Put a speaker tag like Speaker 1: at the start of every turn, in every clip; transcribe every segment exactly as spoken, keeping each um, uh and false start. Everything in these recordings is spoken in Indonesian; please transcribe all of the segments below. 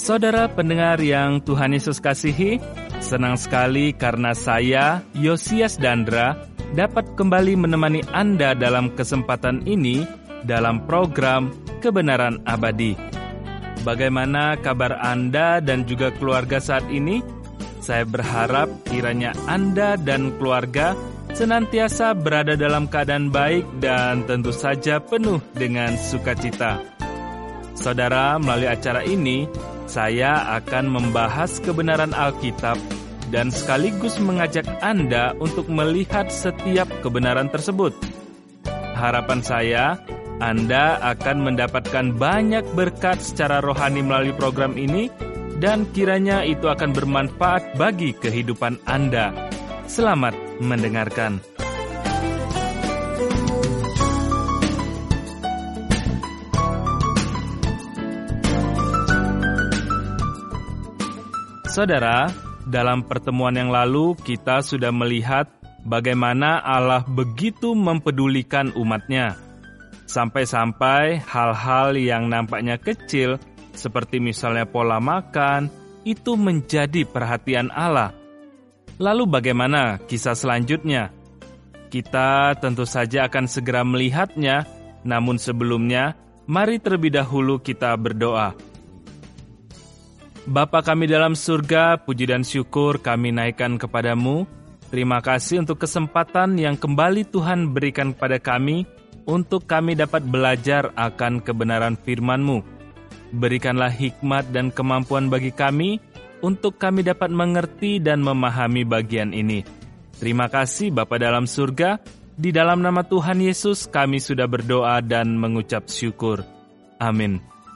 Speaker 1: Saudara pendengar yang Tuhan Yesus kasihi, senang sekali karena saya, Yosias Dandra, dapat kembali menemani Anda dalam kesempatan ini dalam program Kebenaran Abadi. Bagaimana kabar Anda dan juga keluarga saat ini? Saya berharap kiranya Anda dan keluarga senantiasa berada dalam keadaan baik dan tentu saja penuh dengan sukacita. Saudara, melalui acara ini, saya akan membahas kebenaran Alkitab dan sekaligus mengajak Anda untuk melihat setiap kebenaran tersebut. Harapan saya, Anda akan mendapatkan banyak berkat secara rohani melalui program ini dan kiranya itu akan bermanfaat bagi kehidupan Anda. Selamat mendengarkan. Saudara, dalam pertemuan yang lalu kita sudah melihat bagaimana Allah begitu mempedulikan umatnya. Sampai-sampai hal-hal yang nampaknya kecil, seperti misalnya pola makan, itu menjadi perhatian Allah. Lalu bagaimana kisah selanjutnya? Kita tentu saja akan segera melihatnya, namun sebelumnya, mari terlebih dahulu kita berdoa. Bapa kami dalam surga, puji dan syukur kami naikkan kepadamu. Terima kasih untuk kesempatan yang kembali Tuhan berikan kepada kami, untuk kami dapat belajar akan kebenaran firman-Mu. Berikanlah hikmat dan kemampuan bagi kami, untuk kami dapat mengerti dan memahami bagian ini. Terima kasih Bapa dalam surga, di dalam nama Tuhan Yesus kami sudah berdoa dan mengucap syukur. Amin.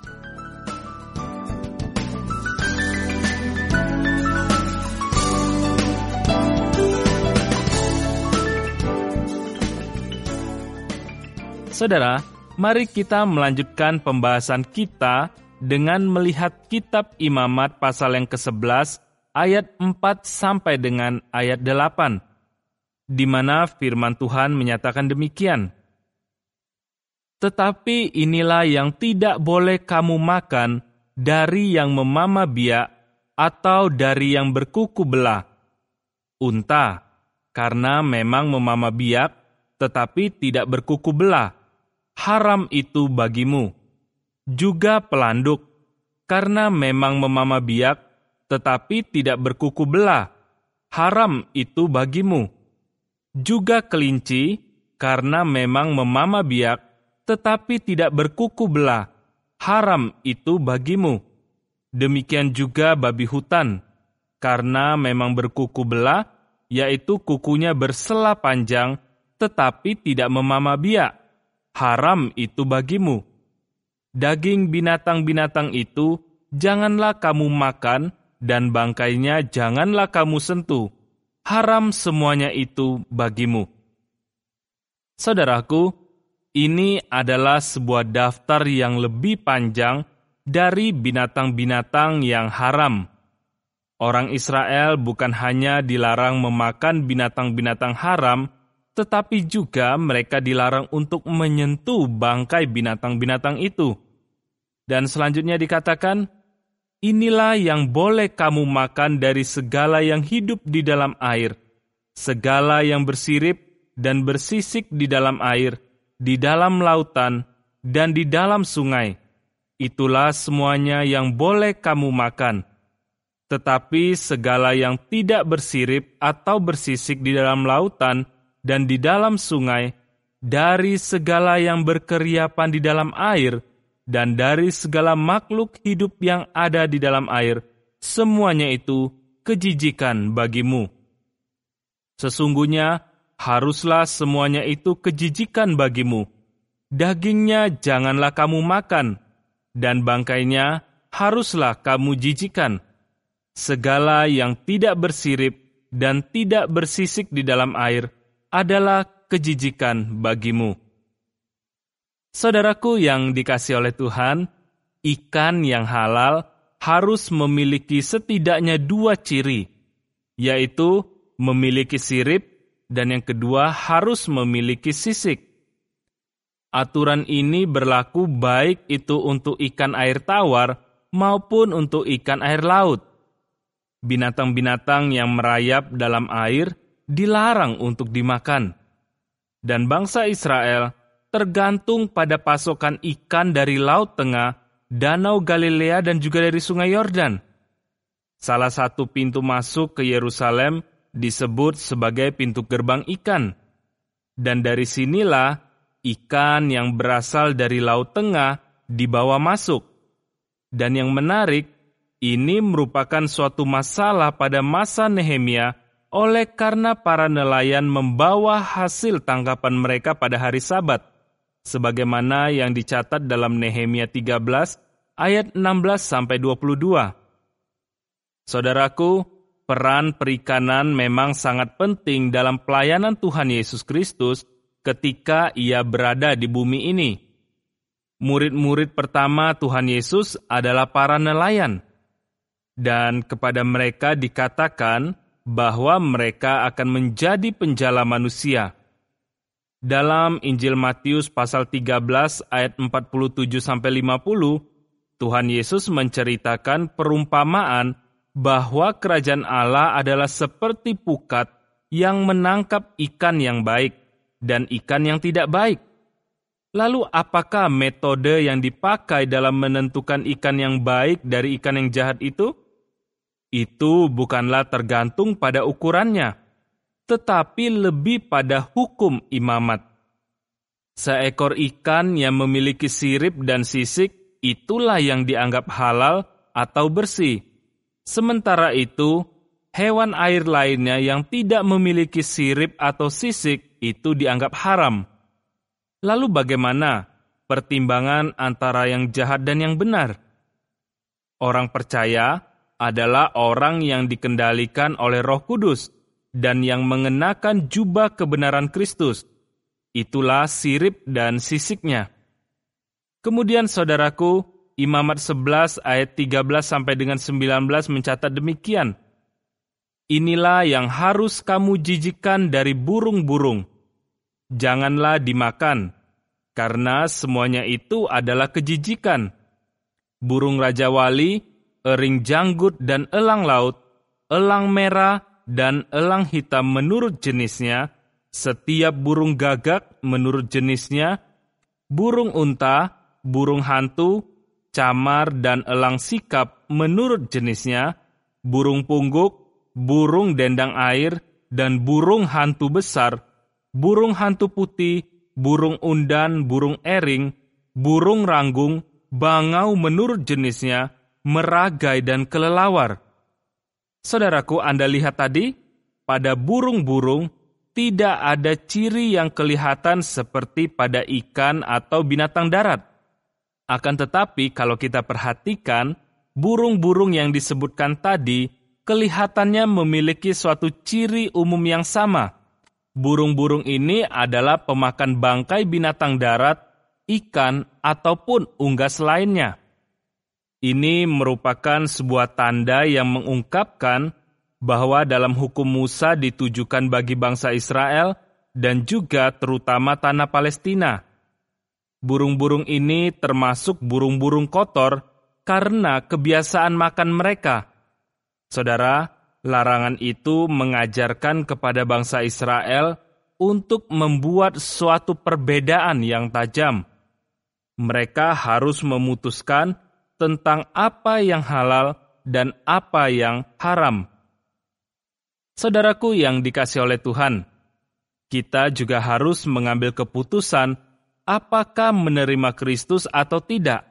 Speaker 1: Saudara, mari kita melanjutkan pembahasan kita dengan melihat kitab Imamat pasal yang kesebelas ayat empat sampai dengan ayat delapan, di mana firman Tuhan menyatakan demikian. Tetapi inilah yang tidak boleh kamu makan dari yang memama biak atau dari yang berkuku belah. Unta, karena memang memama biak tetapi tidak berkuku belah. Haram itu bagimu. Juga pelanduk, karena memang memama biak, tetapi tidak berkuku belah. Haram itu bagimu. Juga kelinci, karena memang memama biak, tetapi tidak berkuku belah. Haram itu bagimu. Demikian juga babi hutan, karena memang berkuku belah, yaitu kukunya bersela panjang, tetapi tidak memama biak. Haram itu bagimu. Daging binatang-binatang itu janganlah kamu makan, dan bangkainya janganlah kamu sentuh. Haram semuanya itu bagimu. Saudaraku, ini adalah sebuah daftar yang lebih panjang dari binatang-binatang yang haram. Orang Israel bukan hanya dilarang memakan binatang-binatang haram, tetapi juga mereka dilarang untuk menyentuh bangkai binatang-binatang itu. Dan selanjutnya dikatakan, inilah yang boleh kamu makan dari segala yang hidup di dalam air, segala yang bersirip dan bersisik di dalam air, di dalam lautan, dan di dalam sungai. Itulah semuanya yang boleh kamu makan. Tetapi segala yang tidak bersirip atau bersisik di dalam lautan, dan di dalam sungai, dari segala yang berkeriapan di dalam air, dan dari segala makhluk hidup yang ada di dalam air, semuanya itu kejijikan bagimu. Sesungguhnya, haruslah semuanya itu kejijikan bagimu. Dagingnya janganlah kamu makan, dan bangkainya haruslah kamu jijikan. Segala yang tidak bersirip dan tidak bersisik di dalam air, adalah kejijikan bagimu. Saudaraku yang dikasihi oleh Tuhan, ikan yang halal harus memiliki setidaknya dua ciri, yaitu memiliki sirip dan yang kedua harus memiliki sisik. Aturan ini berlaku baik itu untuk ikan air tawar maupun untuk ikan air laut. Binatang-binatang yang merayap dalam air dilarang untuk dimakan. Dan bangsa Israel tergantung pada pasokan ikan dari Laut Tengah, Danau Galilea, dan juga dari Sungai Yordan. Salah satu pintu masuk ke Yerusalem disebut sebagai pintu gerbang ikan. Dan dari sinilah ikan yang berasal dari Laut Tengah dibawa masuk. Dan yang menarik, ini merupakan suatu masalah pada masa Nehemia oleh karena para nelayan membawa hasil tangkapan mereka pada hari Sabat, sebagaimana yang dicatat dalam Nehemia tiga belas ayat enam belas sampai dua puluh dua. Saudaraku, peran perikanan memang sangat penting dalam pelayanan Tuhan Yesus Kristus ketika Ia berada di bumi ini. Murid-murid pertama Tuhan Yesus adalah para nelayan, dan kepada mereka dikatakan bahwa mereka akan menjadi penjala manusia. Dalam Injil Matius pasal tiga belas ayat empat puluh tujuh sampai lima puluh, Tuhan Yesus menceritakan perumpamaan bahwa kerajaan Allah adalah seperti pukat yang menangkap ikan yang baik dan ikan yang tidak baik. Lalu apakah metode yang dipakai dalam menentukan ikan yang baik dari ikan yang jahat itu? Itu bukanlah tergantung pada ukurannya, tetapi lebih pada hukum imamat. Seekor ikan yang memiliki sirip dan sisik, itulah yang dianggap halal atau bersih. Sementara itu, hewan air lainnya yang tidak memiliki sirip atau sisik, itu dianggap haram. Lalu bagaimana pertimbangan antara yang jahat dan yang benar? Orang percaya adalah orang yang dikendalikan oleh Roh Kudus dan yang mengenakan jubah kebenaran Kristus. Itulah sirip dan sisiknya. Kemudian saudaraku, Imamat sebelas ayat tiga belas sampai dengan sembilan belas mencatat demikian. Inilah yang harus kamu jijikkan dari burung-burung. Janganlah dimakan, karena semuanya itu adalah kejijikan. Burung Raja Wali, ering janggut dan elang laut, elang merah dan elang hitam menurut jenisnya, setiap burung gagak menurut jenisnya, burung unta, burung hantu, camar dan elang sikap menurut jenisnya, burung pungguk, burung dendang air, dan burung hantu besar, burung hantu putih, burung undan, burung ering, burung ranggung, bangau menurut jenisnya, meragai dan kelelawar. Saudaraku, Anda lihat tadi, pada burung-burung tidak ada ciri yang kelihatan seperti pada ikan atau binatang darat. Akan tetapi, kalau kita perhatikan, burung-burung yang disebutkan tadi kelihatannya memiliki suatu ciri umum yang sama. Burung-burung ini adalah pemakan bangkai binatang darat, ikan, ataupun unggas lainnya. Ini merupakan sebuah tanda yang mengungkapkan bahwa dalam hukum Musa ditujukan bagi bangsa Israel dan juga terutama tanah Palestina. Burung-burung ini termasuk burung-burung kotor karena kebiasaan makan mereka. Saudara, larangan itu mengajarkan kepada bangsa Israel untuk membuat suatu perbedaan yang tajam. Mereka harus memutuskan tentang apa yang halal dan apa yang haram. Saudaraku yang dikasihi oleh Tuhan, kita juga harus mengambil keputusan apakah menerima Kristus atau tidak.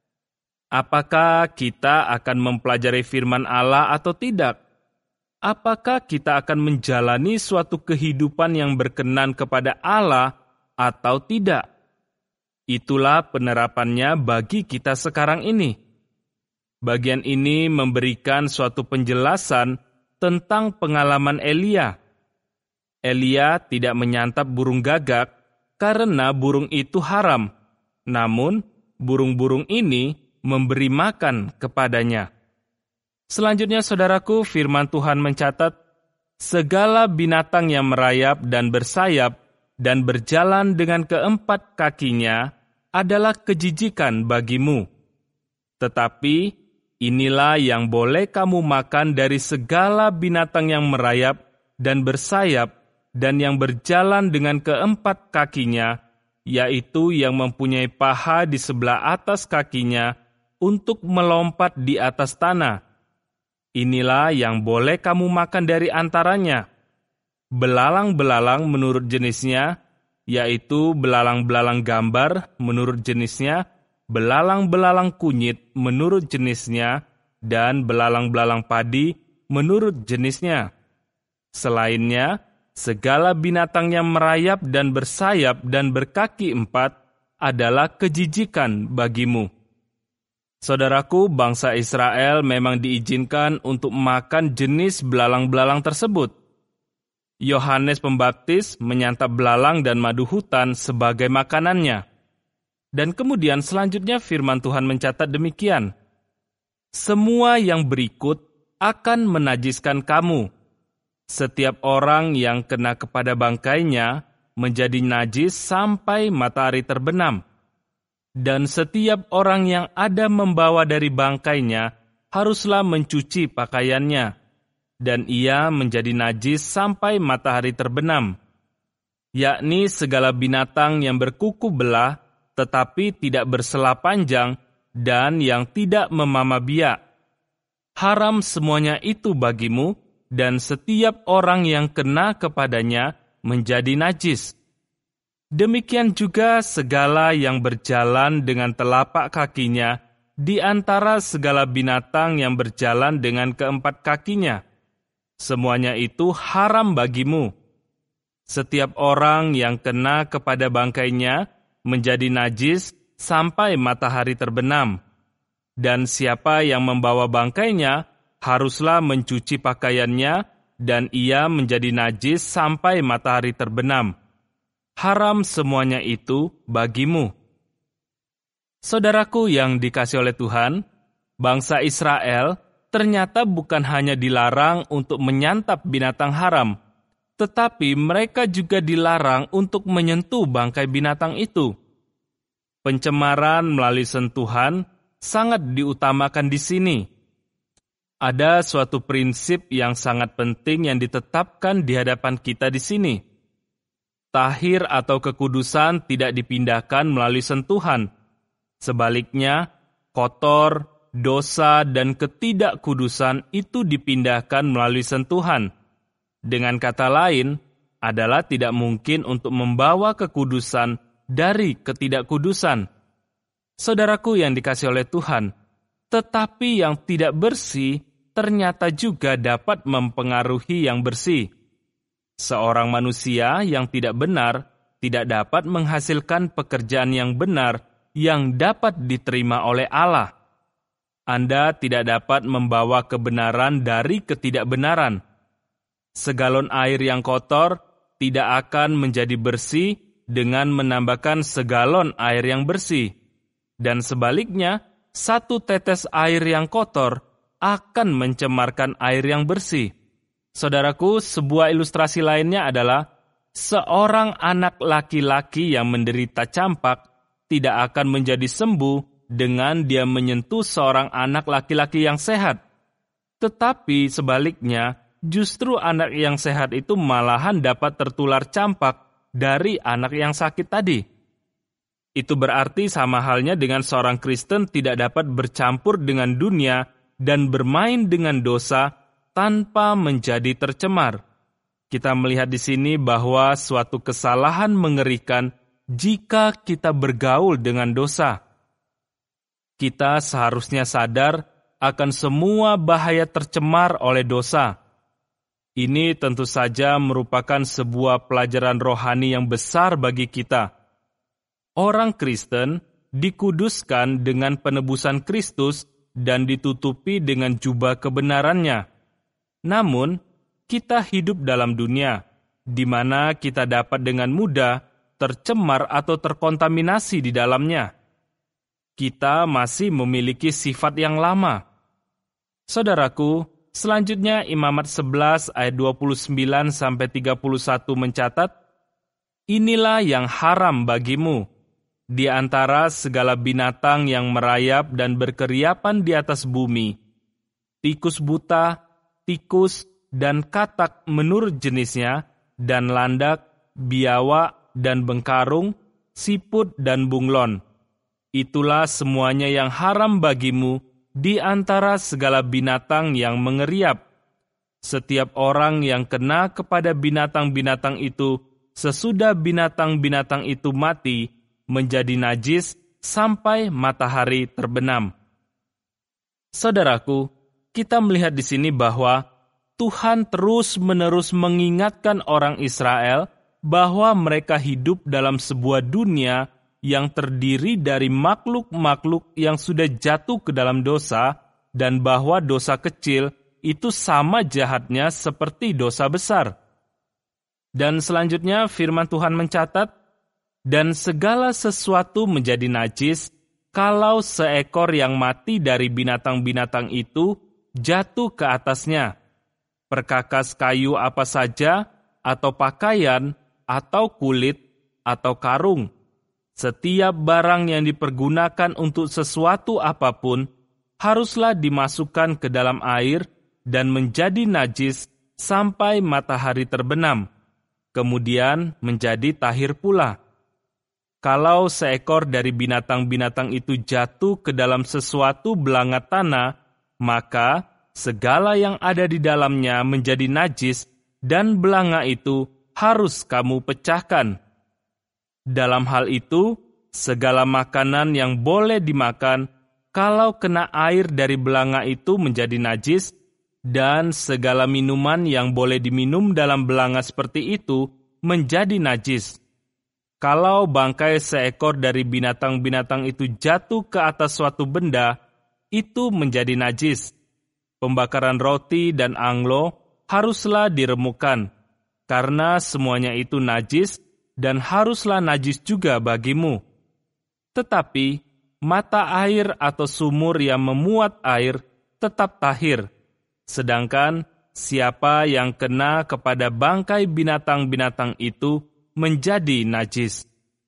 Speaker 1: Apakah kita akan mempelajari firman Allah atau tidak? Apakah kita akan menjalani suatu kehidupan yang berkenan kepada Allah atau tidak? Itulah penerapannya bagi kita sekarang ini. Bagian ini memberikan suatu penjelasan tentang pengalaman Elia. Elia tidak menyantap burung gagak karena burung itu haram. Namun, burung-burung ini memberi makan kepadanya. Selanjutnya, saudaraku, firman Tuhan mencatat, segala binatang yang merayap dan bersayap dan berjalan dengan keempat kakinya adalah kejijikan bagimu. Tetapi Inilah yang boleh kamu makan dari segala binatang yang merayap dan bersayap dan yang berjalan dengan keempat kakinya, yaitu yang mempunyai paha di sebelah atas kakinya untuk melompat di atas tanah. Inilah yang boleh kamu makan dari antaranya. Belalang-belalang menurut jenisnya, yaitu belalang-belalang gambar menurut jenisnya, belalang-belalang kunyit menurut jenisnya, dan belalang-belalang padi menurut jenisnya. Selainnya, segala binatang yang merayap dan bersayap dan berkaki empat adalah kejijikan bagimu. Saudaraku, bangsa Israel memang diizinkan untuk makan jenis belalang-belalang tersebut. Yohanes Pembaptis menyantap belalang dan madu hutan sebagai makanannya. Dan kemudian selanjutnya firman Tuhan mencatat demikian. Semua yang berikut akan menajiskan kamu. Setiap orang yang kena kepada bangkainya menjadi najis sampai matahari terbenam. Dan setiap orang yang ada membawa dari bangkainya haruslah mencuci pakaiannya. Dan ia menjadi najis sampai matahari terbenam. Yakni segala binatang yang berkuku belah tetapi tidak bersela panjang, dan yang tidak memama biak. Haram semuanya itu bagimu, dan setiap orang yang kena kepadanya menjadi najis. Demikian juga segala yang berjalan dengan telapak kakinya, di antara segala binatang yang berjalan dengan keempat kakinya. Semuanya itu haram bagimu. Setiap orang yang kena kepada bangkainya, menjadi najis sampai matahari terbenam. Dan siapa yang membawa bangkainya haruslah mencuci pakaiannya, dan ia menjadi najis sampai matahari terbenam. Haram semuanya itu bagimu. Saudaraku yang dikasihi oleh Tuhan, bangsa Israel ternyata bukan hanya dilarang untuk menyantap binatang haram, tetapi mereka juga dilarang untuk menyentuh bangkai binatang itu. Pencemaran melalui sentuhan sangat diutamakan di sini. Ada suatu prinsip yang sangat penting yang ditetapkan di hadapan kita di sini. Tahir atau kekudusan tidak dipindahkan melalui sentuhan. Sebaliknya, kotor, dosa, dan ketidakkudusan itu dipindahkan melalui sentuhan. Dengan kata lain, adalah tidak mungkin untuk membawa kekudusan dari ketidakkudusan. Saudaraku yang dikasihi oleh Tuhan, tetapi yang tidak bersih ternyata juga dapat mempengaruhi yang bersih. Seorang manusia yang tidak benar tidak dapat menghasilkan pekerjaan yang benar yang dapat diterima oleh Allah. Anda tidak dapat membawa kebenaran dari ketidakbenaran. Segalon air yang kotor tidak akan menjadi bersih dengan menambahkan segalon air yang bersih. Dan sebaliknya, satu tetes air yang kotor akan mencemarkan air yang bersih. Saudaraku, sebuah ilustrasi lainnya adalah seorang anak laki-laki yang menderita campak tidak akan menjadi sembuh dengan dia menyentuh seorang anak laki-laki yang sehat. Tetapi sebaliknya, justru anak yang sehat itu malahan dapat tertular campak dari anak yang sakit tadi. Itu berarti sama halnya dengan seorang Kristen tidak dapat bercampur dengan dunia dan bermain dengan dosa tanpa menjadi tercemar. Kita melihat di sini bahwa suatu kesalahan mengerikan jika kita bergaul dengan dosa. Kita seharusnya sadar akan semua bahaya tercemar oleh dosa. Ini tentu saja merupakan sebuah pelajaran rohani yang besar bagi kita. Orang Kristen dikuduskan dengan penebusan Kristus dan ditutupi dengan jubah kebenarannya. Namun, kita hidup dalam dunia, di mana kita dapat dengan mudah tercemar atau terkontaminasi di dalamnya. Kita masih memiliki sifat yang lama. Saudaraku, selanjutnya Imamat sebelas ayat dua puluh sembilan sampai tiga puluh satu mencatat, inilah yang haram bagimu, di antara segala binatang yang merayap dan berkeriapan di atas bumi, tikus buta, tikus, dan katak menurut jenisnya, dan landak, biawak, dan bengkarung, siput, dan bunglon. Itulah semuanya yang haram bagimu di antara segala binatang yang mengeriap. Setiap orang yang kena kepada binatang-binatang itu sesudah binatang-binatang itu mati, menjadi najis sampai matahari terbenam. Saudaraku, kita melihat di sini bahwa Tuhan terus-menerus mengingatkan orang Israel bahwa mereka hidup dalam sebuah dunia yang terdiri dari makhluk-makhluk yang sudah jatuh ke dalam dosa, dan bahwa dosa kecil itu sama jahatnya seperti dosa besar. Dan selanjutnya firman Tuhan mencatat, dan segala sesuatu menjadi najis kalau seekor yang mati dari binatang-binatang itu jatuh ke atasnya. Perkakas kayu apa saja, atau pakaian, atau kulit, atau karung. Setiap barang yang dipergunakan untuk sesuatu apapun haruslah dimasukkan ke dalam air dan menjadi najis sampai matahari terbenam, kemudian menjadi tahir pula. Kalau seekor dari binatang-binatang itu jatuh ke dalam sesuatu belanga tanah, maka segala yang ada di dalamnya menjadi najis, dan belanga itu harus kamu pecahkan. Dalam hal itu, segala makanan yang boleh dimakan, kalau kena air dari belanga itu menjadi najis, dan segala minuman yang boleh diminum dalam belanga seperti itu menjadi najis. Kalau bangkai seekor dari binatang-binatang itu jatuh ke atas suatu benda, itu menjadi najis. Pembakaran roti dan anglo haruslah diremukan, karena semuanya itu najis dan haruslah najis juga bagimu. Tetapi mata air atau sumur yang memuat air tetap tahir, sedangkan siapa yang kena kepada bangkai binatang-binatang itu menjadi najis.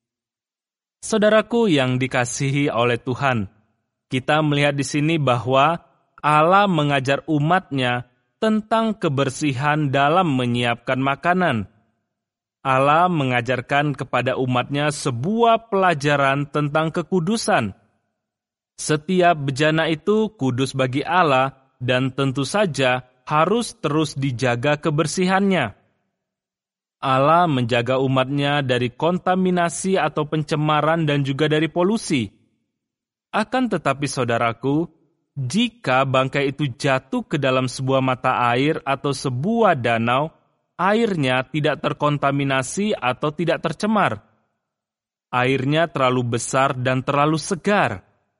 Speaker 1: Saudaraku yang dikasihi oleh Tuhan, kita melihat di sini bahwa Allah mengajar umat-Nya tentang kebersihan dalam menyiapkan makanan. Allah mengajarkan kepada umat-Nya sebuah pelajaran tentang kekudusan. Setiap bejana itu kudus bagi Allah dan tentu saja harus terus dijaga kebersihannya. Allah menjaga umat-Nya dari kontaminasi atau pencemaran dan juga dari polusi. Akan tetapi saudaraku, jika bangkai itu jatuh ke dalam sebuah mata air atau sebuah danau, airnya tidak terkontaminasi atau tidak tercemar. Airnya terlalu besar dan terlalu segar.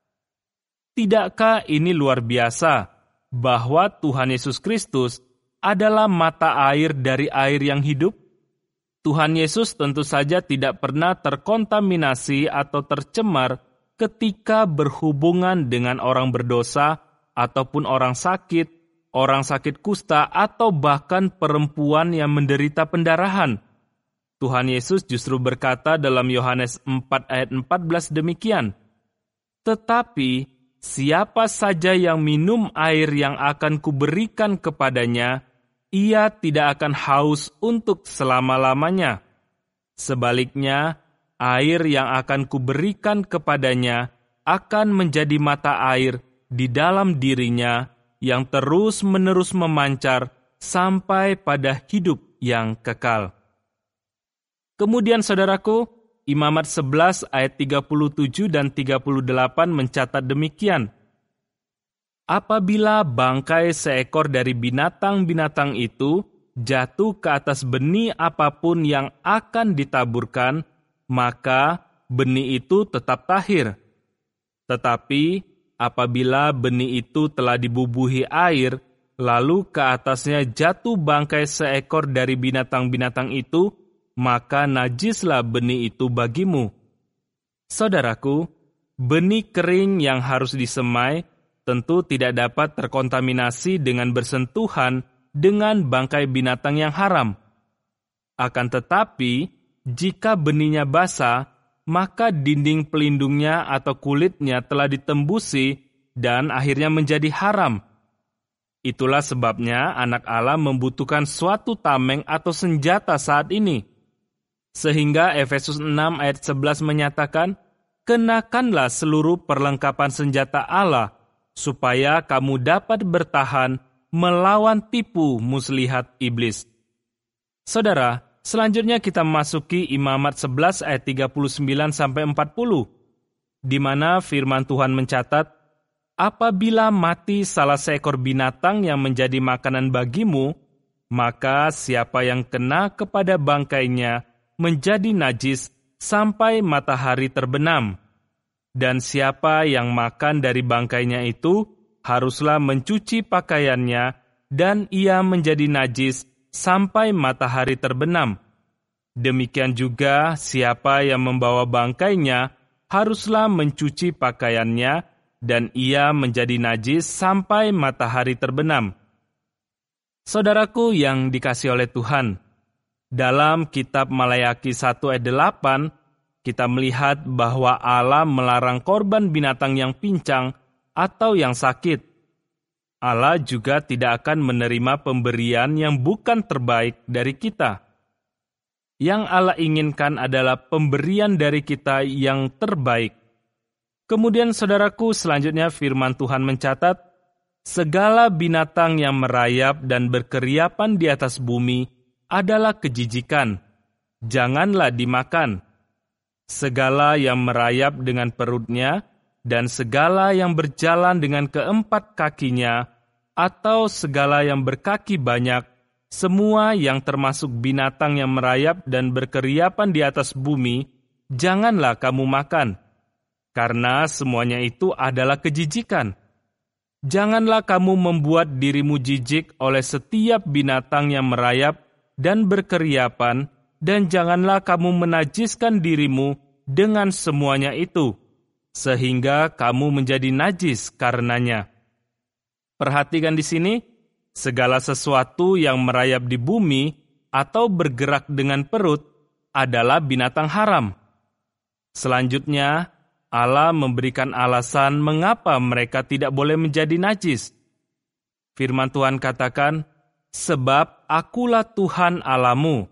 Speaker 1: Tidakkah ini luar biasa, bahwa Tuhan Yesus Kristus adalah mata air dari air yang hidup? Tuhan Yesus tentu saja tidak pernah terkontaminasi atau tercemar ketika berhubungan dengan orang berdosa, ataupun orang sakit, orang sakit kusta, atau bahkan perempuan yang menderita pendarahan. Tuhan Yesus justru berkata dalam Yohanes empat ayat empat belas demikian, "Tetapi siapa saja yang minum air yang akan kuberikan kepadanya, ia tidak akan haus untuk selama-lamanya. Sebaliknya, air yang akan kuberikan kepadanya akan menjadi mata air di dalam dirinya yang terus-menerus memancar sampai pada hidup yang kekal." Kemudian saudaraku, Imamat sebelas ayat tiga puluh tujuh dan tiga puluh delapan mencatat demikian, "Apabila bangkai seekor dari binatang-binatang itu jatuh ke atas benih apapun yang akan ditaburkan, maka benih itu tetap tahir. Tetapi apabila benih itu telah dibubuhi air, lalu ke atasnya jatuh bangkai seekor dari binatang-binatang itu, maka najislah benih itu bagimu." Saudaraku, benih kering yang harus disemai tentu tidak dapat terkontaminasi dengan bersentuhan dengan bangkai binatang yang haram. Akan tetapi, jika benihnya basah, maka dinding pelindungnya atau kulitnya telah ditembusi dan akhirnya menjadi haram. Itulah sebabnya anak Allah membutuhkan suatu tameng atau senjata saat ini. Sehingga Efesus enam ayat sebelas menyatakan, kenakanlah seluruh perlengkapan senjata Allah, supaya kamu dapat bertahan melawan tipu muslihat iblis. Saudara, selanjutnya kita memasuki Imamat sebelas ayat tiga puluh sembilan sampai empat puluh, di mana firman Tuhan mencatat, apabila mati salah seekor binatang yang menjadi makanan bagimu, maka siapa yang kena kepada bangkainya menjadi najis sampai matahari terbenam. Dan siapa yang makan dari bangkainya itu, haruslah mencuci pakaiannya, dan ia menjadi najis sampai matahari terbenam. Demikian juga siapa yang membawa bangkainya, haruslah mencuci pakaiannya, dan ia menjadi najis sampai matahari terbenam. Saudaraku yang dikasihi oleh Tuhan, dalam kitab Malayaki satu ayat delapan, kita melihat bahwa Allah melarang korban binatang yang pincang atau yang sakit. Allah juga tidak akan menerima pemberian yang bukan terbaik dari kita. Yang Allah inginkan adalah pemberian dari kita yang terbaik. Kemudian saudaraku, selanjutnya firman Tuhan mencatat, segala binatang yang merayap dan berkeriapan di atas bumi adalah kejijikan. Janganlah dimakan. Segala yang merayap dengan perutnya, dan segala yang berjalan dengan keempat kakinya, atau segala yang berkaki banyak, semua yang termasuk binatang yang merayap dan berkeriapan di atas bumi, janganlah kamu makan, karena semuanya itu adalah kejijikan. Janganlah kamu membuat dirimu jijik oleh setiap binatang yang merayap dan berkeriapan, dan janganlah kamu menajiskan dirimu dengan semuanya itu, sehingga kamu menjadi najis karenanya. Perhatikan di sini, segala sesuatu yang merayap di bumi atau bergerak dengan perut adalah binatang haram. Selanjutnya, Allah memberikan alasan mengapa mereka tidak boleh menjadi najis. Firman Tuhan katakan, sebab akulah Tuhan Allahmu,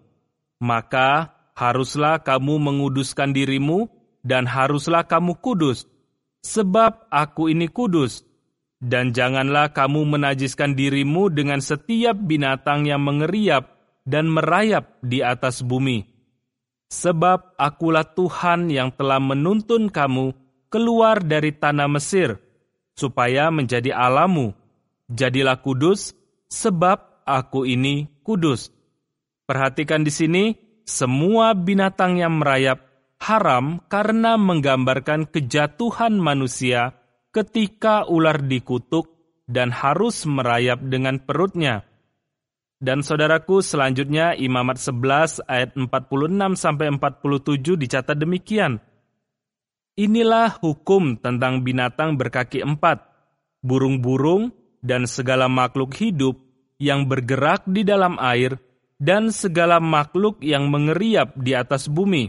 Speaker 1: maka haruslah kamu menguduskan dirimu dan haruslah kamu kudus, sebab aku ini kudus. Dan janganlah kamu menajiskan dirimu dengan setiap binatang yang mengeriap dan merayap di atas bumi. Sebab akulah Tuhan yang telah menuntun kamu keluar dari tanah Mesir, supaya menjadi Allahmu. Jadilah kudus, sebab aku ini kudus. Perhatikan di sini, semua binatang yang merayap haram karena menggambarkan kejatuhan manusia ketika ular dikutuk dan harus merayap dengan perutnya. Dan saudaraku, selanjutnya Imamat sebelas ayat empat puluh enam sampai empat puluh tujuh dicatat demikian. Inilah hukum tentang binatang berkaki empat, burung-burung dan segala makhluk hidup yang bergerak di dalam air dan segala makhluk yang mengeriap di atas bumi,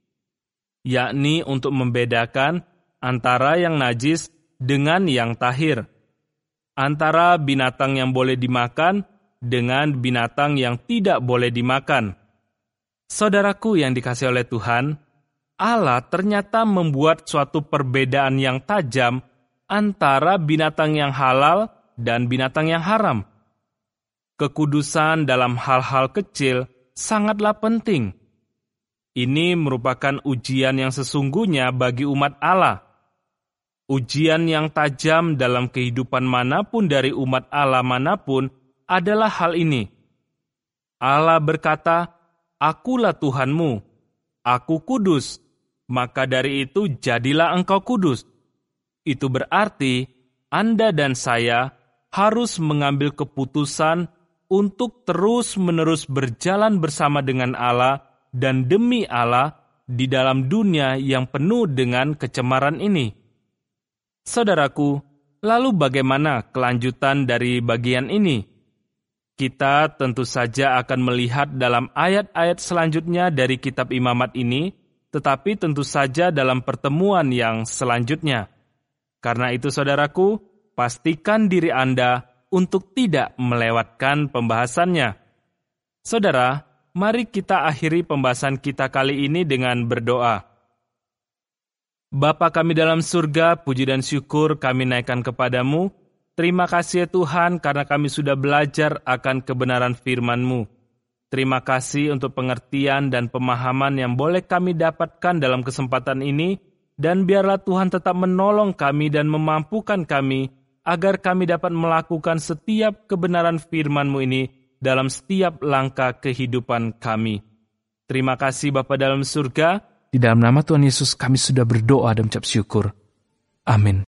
Speaker 1: yakni untuk membedakan antara yang najis dengan yang tahir, antara binatang yang boleh dimakan dengan binatang yang tidak boleh dimakan. Saudaraku yang dikasihi oleh Tuhan, Allah ternyata membuat suatu perbedaan yang tajam antara binatang yang halal dan binatang yang haram. Kekudusan dalam hal-hal kecil sangatlah penting. Ini merupakan ujian yang sesungguhnya bagi umat Allah. Ujian yang tajam dalam kehidupan manapun dari umat Allah manapun adalah hal ini. Allah berkata, akulah Tuhanmu, aku kudus, maka dari itu jadilah engkau kudus. Itu berarti Anda dan saya harus mengambil keputusan untuk terus-menerus berjalan bersama dengan Allah dan demi Allah di dalam dunia yang penuh dengan kecemaran ini. Saudaraku, lalu bagaimana kelanjutan dari bagian ini? Kita tentu saja akan melihat dalam ayat-ayat selanjutnya dari kitab Imamat ini tetapi tentu saja dalam pertemuan yang selanjutnya. Karena itu saudaraku, pastikan diri Anda untuk tidak melewatkan pembahasannya. Saudara, mari kita akhiri pembahasan kita kali ini dengan berdoa. Bapa kami dalam surga, puji dan syukur kami naikkan kepadamu. Terima kasih ya Tuhan karena kami sudah belajar akan kebenaran firman-Mu. Terima kasih untuk pengertian dan pemahaman yang boleh kami dapatkan dalam kesempatan ini, dan biarlah Tuhan tetap menolong kami dan memampukan kami agar kami dapat melakukan setiap kebenaran firman-Mu ini dalam setiap langkah kehidupan kami. Terima kasih Bapa dalam surga. Di dalam nama Tuhan Yesus kami sudah berdoa dan mengucap syukur. Amin.